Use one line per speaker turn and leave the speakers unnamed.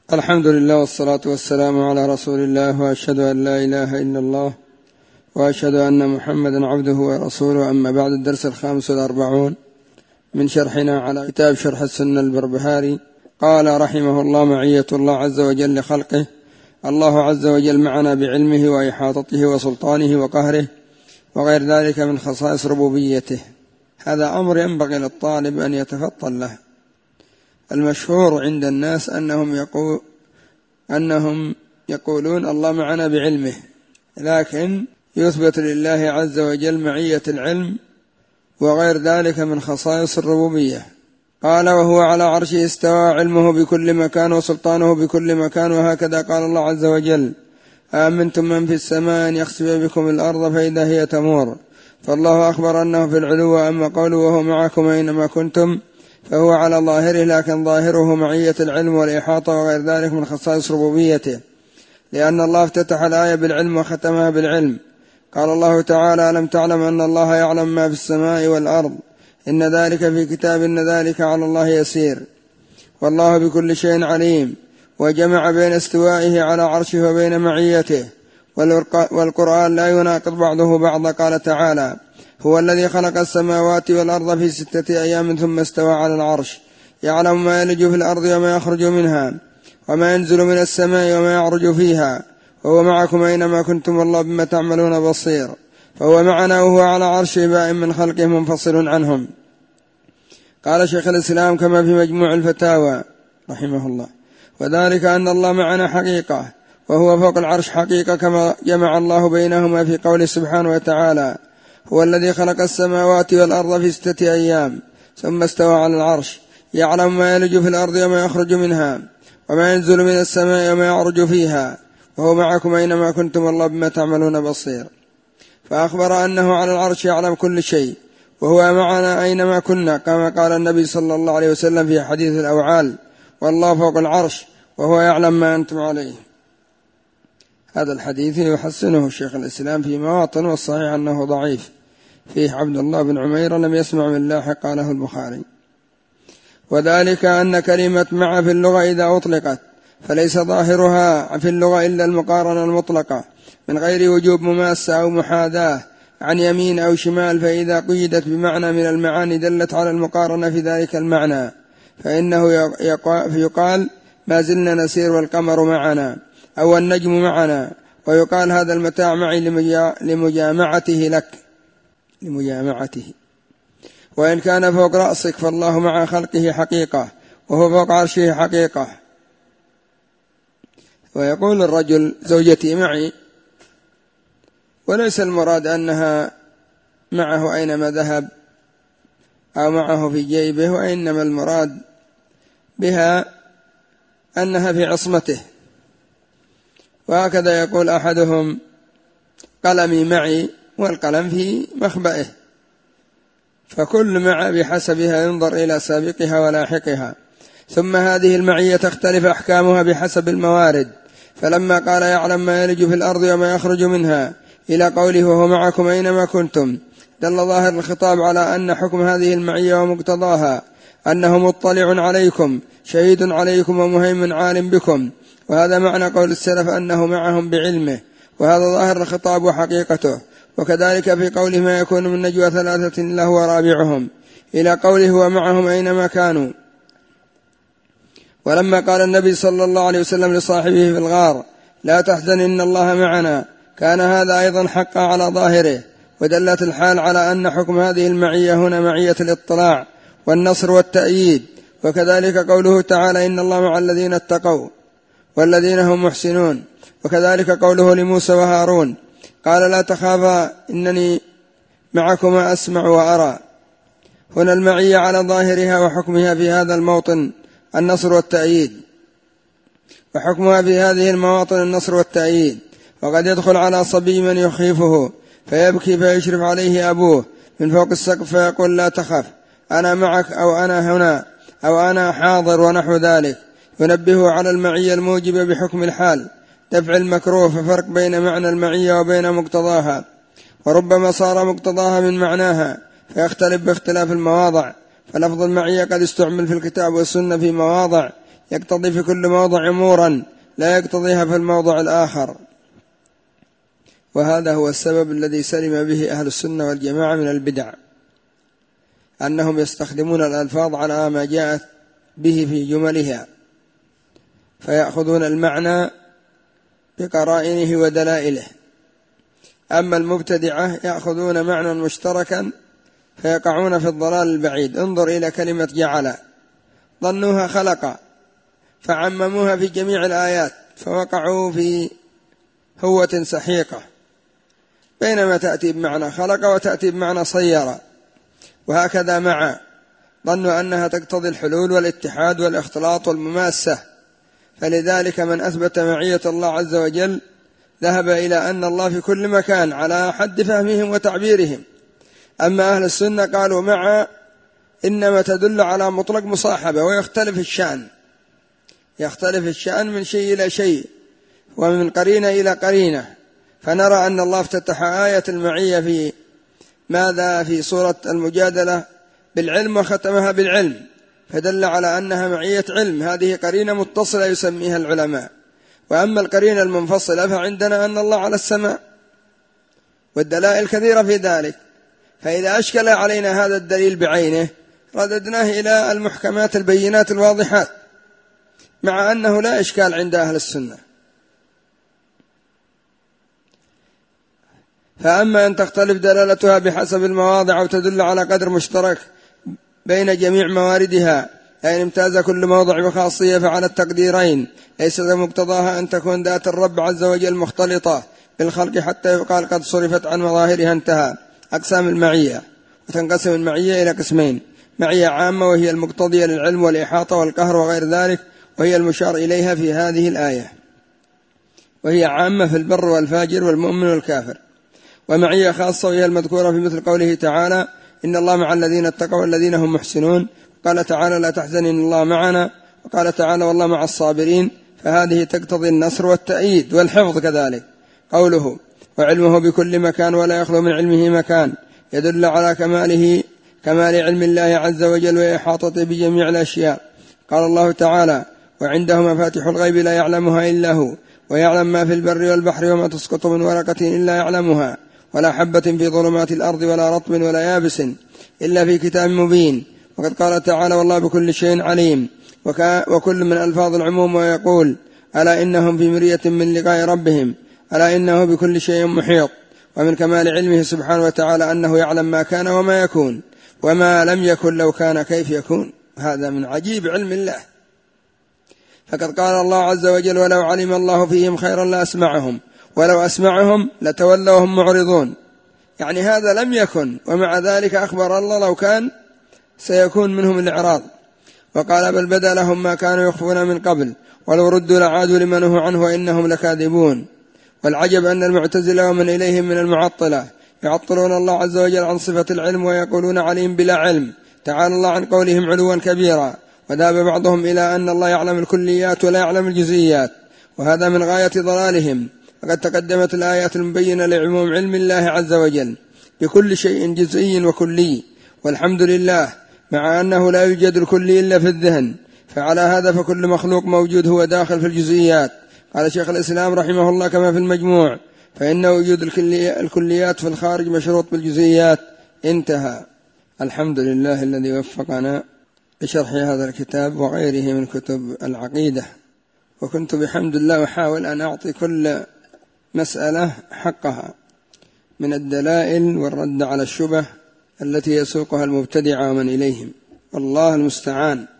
الحمد لله والصلاة والسلام على رسول الله، وأشهد أن لا إله إلا الله، وأشهد أن محمدا عبده ورسوله. أما بعد، الدرس 45 من شرحنا على كتاب شرح السنة البربهاري. قال رحمه الله: معية الله عز وجل لخلقه. الله عز وجل معنا بعلمه وإحاطته وسلطانه وقهره وغير ذلك من خصائص ربوبيته. هذا أمر ينبغي للطالب أن يتفطن له. المشهور عند الناس أنهم يقولون الله معنا بعلمه، لكن يثبت لله عز وجل معية العلم وغير ذلك من خصائص الربوبية. قال: وهو على عرشه استوى، علمه بكل مكان وسلطانه بكل مكان. وهكذا قال الله عز وجل: آمنتم من في السماء أن يخسف بكم الأرض فإذا هي تمور. فالله أخبر أنه في العلو. أما قوله وهو معكم أينما كنتم فهو على ظاهره، لكن ظاهره معية العلم والإحاطة وغير ذلك من خصائص ربوبيته، لأن الله افتتح الآية بالعلم وختمها بالعلم. قال الله تعالى: ألم تعلم أن الله يعلم ما في السماء والأرض، إن ذلك في كتاب، إن ذلك على الله يسير، والله بكل شيء عليم. وجمع بين استوائه على عرشه وبين معيته، والقرآن لا يناقض بعضه بعضا. قال تعالى: هو الذي خلق السماوات والأرض في 6 أيام ثم استوى على العرش، يعلم ما يلج في الأرض وما يخرج منها، وما ينزل من السماء وما يعرج فيها، وهو معكم أينما كنتم، والله بما تعملون بصير. فهو معنا وهو على عرشه بائن من خلقه منفصل عنهم. قال شيخ الإسلام كما في مجموع الفتاوى رحمه الله: وذلك أن الله معنا حقيقة، وهو فوق العرش حقيقة، كما جمع الله بينهما في قوله سبحانه وتعالى: هو الذي خلق السماوات والأرض في 6 أيام ثم استوى على العرش، يعلم ما يلج في الأرض وما يخرج منها، وما ينزل من السماء وما يعرج فيها، وهو معكم أينما كنتم، والله بما تعملون بصير. فأخبر أنه على العرش يعلم كل شيء، وهو معنا أينما كنا، كما قال النبي صلى الله عليه وسلم في حديث الأوعال: والله فوق العرش وهو يعلم ما أنتم عليه. هذا الحديث يحسنه الشيخ الإسلام في مواطن، والصحيح أنه ضعيف، فيه عبد الله بن عمير لم يسمع من لاحق، قاله البخاري. وذلك أن كلمة مع في اللغة إذا أطلقت فليس ظاهرها في اللغة إلا المقارنة المطلقة من غير وجوب مماسة أو محاذاة عن يمين أو شمال، فإذا قيدت بمعنى من المعاني دلت على المقارنة في ذلك المعنى، فإنه يقال ما زلنا نسير والقمر معنا، أو النجم معنا. ويقال هذا المتاع معي لمجامعته. وإن كان فوق رأسك فالله مع خلقه حقيقة، وهو فوق عرشه حقيقة. ويقول الرجل: زوجتي معي، وليس المراد أنها معه أينما ذهب أو معه في جيبه، وإنما المراد بها أنها في عصمته. وهكذا يقول أحدهم: قلمي معي، والقلم في مخبئه. فكل مع بحسبها ينظر إلى سابقها ولاحقها. ثم هذه المعية تختلف أحكامها بحسب الموارد. فلما قال يعلم ما يلج في الأرض وما يخرج منها إلى قوله وهو معكم أينما كنتم، دل ظاهر الخطاب على أن حكم هذه المعية ومقتضاها أنه مطلع عليكم، شهيد عليكم، ومهيمن عالم بكم. وهذا معنى قول السلف أنه معهم بعلمه، وهذا ظاهر الخطاب وحقيقته. وكذلك في قوله ما يكون من نجوى 3 إلا هو رابعهم إلى قوله هو معهم أينما كانوا. ولما قال النبي صلى الله عليه وسلم لصاحبه في الغار: لا تحزن إن الله معنا، كان هذا أيضا حقا على ظاهره. ودلت الحال على أن حكم هذه المعية هنا معية الاطلاع والنصر والتأييد. وكذلك قوله تعالى: إن الله مع الذين اتقوا والذين هم محسنون. وكذلك قوله لموسى وهارون: قال لا تخافا إنني معكما أسمع وأرى. هنا المعية على ظاهرها، وحكمها في هذا الموطن النصر والتأييد، وحكمها في هذه المواطن النصر والتأييد. وقد يدخل على صبي من يخيفه فيبكي فيشرف عليه أبوه من فوق السقف فيقول لا تخف أنا معك، أو أنا هنا، أو أنا حاضر، ونحو ذلك، ينبه على المعية الموجبة بحكم الحال دفع المكروه. ففرق بين معنى المعية وبين مقتضاها، وربما صار مقتضاها من معناها فيختلف باختلاف المواضع. فلفظ المعية قد استعمل في الكتاب والسنة في مواضع يقتضي في كل موضع أمورا لا يقتضيها في الموضع الآخر. وهذا هو السبب الذي سلم به أهل السنة والجماعة من البدع، أنهم يستخدمون الألفاظ على ما جاءت به في جملها، فيأخذون المعنى بقرائنه ودلائله. أما المبتدعة يأخذون معنى مشتركا فيقعون في الضلال البعيد. انظر إلى كلمة جعل، ظنوها خلق فعمموها في جميع الآيات فوقعوا في هوة سحيقة، بينما تأتي بمعنى خلق وتأتي بمعنى صير. وهكذا مع، ظنوا أنها تقتضي الحلول والاتحاد والاختلاط والمماسة، فلذلك من أثبت معية الله عز وجل ذهب إلى أن الله في كل مكان على حد فهمهم وتعبيرهم. أما أهل السنة قالوا مع إنما تدل على مطلق مصاحبة، ويختلف الشأن، يختلف الشأن من شيء إلى شيء ومن قرينة إلى قرينة. فنرى أن الله افتتح آية المعية في ماذا؟ في سورة المجادلة بالعلم وختمها بالعلم، فدل على أنها معية علم، هذه قرينة متصلة يسميها العلماء. وأما القرينة المنفصلة فعندنا أن الله على السماء، والدلائل كثيرة في ذلك. فإذا أشكل علينا هذا الدليل بعينه رددناه إلى المحكمات البينات الواضحات، مع أنه لا إشكال عند أهل السنة. فأما أن تختلف دلالتها بحسب المواضع أو تدل على قدر مشترك بين جميع مواردها، أي امتاز كل موضع بخاصية، فعلى التقديرين ليس مقتضاها أن تكون ذات الرب عز وجل مختلطة بالخلق حتى يقال قد صرفت عن مظاهرها. انتهى. أقسام المعية. وتنقسم المعية إلى قسمين: معية عامة وهي المقتضية للعلم والإحاطة والقهر وغير ذلك، وهي المشار إليها في هذه الآية، وهي عامة في البر والفاجر والمؤمن والكافر. ومعية خاصة وهي المذكورة في مثل قوله تعالى: إن الله مع الذين اتقوا والذين هم محسنون. قال تعالى: لا تحزن إن الله معنا. وقال تعالى: والله مع الصابرين. فهذه تقتضي النصر والتأييد والحفظ. كذلك قوله: وعلمه بكل مكان ولا يخلو من علمه مكان، يدل على كمال علم الله عز وجل وإحاطته بجميع الأشياء. قال الله تعالى: وعنده مفاتح الغيب لا يعلمها إلا هو، ويعلم ما في البر والبحر وما تسقط من ورقة إلا يعلمها، ولا حبة في ظلمات الأرض ولا رطب ولا يابس إلا في كتاب مبين. وقد قال تعالى: والله بكل شيء عليم. وكل من ألفاظ العموم، ويقول: ألا إنهم في مرية من لقاء ربهم، ألا إنه بكل شيء محيط. ومن كمال علمه سبحانه وتعالى أنه يعلم ما كان وما يكون، وما لم يكن لو كان كيف يكون. هذا من عجيب علم الله. فقد قال الله عز وجل: ولو علم الله فيهم خيرا لأسمعهم، ولو أسمعهم لتولوا وهم معرضون. يعني هذا لم يكن، ومع ذلك أخبر الله لو كان سيكون منهم الإعراض. وقال: بل بدا لهم ما كانوا يخفون من قبل، ولو ردوا لعادوا لما نهوا عنه وإنهم لكاذبون. والعجب أن المعتزلة ومن إليهم من المعطلة يعطلون الله عز وجل عن صفة العلم، ويقولون عليهم بلا علم، تعالى الله عن قولهم علوا كبيرا. وذهب بعضهم إلى أن الله يعلم الكليات ولا يعلم الجزئيات، وهذا من غاية ضلالهم. فقد تقدمت الآيات المبينة لعموم علم الله عز وجل بكل شيء جزئي وكلي، والحمد لله، مع أنه لا يوجد الكلي إلا في الذهن. فعلى هذا فكل مخلوق موجود هو داخل في الجزئيات. قال شيخ الإسلام رحمه الله كما في المجموع: فإن وجود الكليات في الخارج مشروط بالجزئيات. انتهى. الحمد لله الذي وفقنا بشرح هذا الكتاب وغيره من كتب العقيدة. وكنت بحمد الله أحاول أن أعطي كل مسألة حقها من الدلائل والرد على الشبه التي يسوقها المبتدعة ومن إليهم، والله المستعان.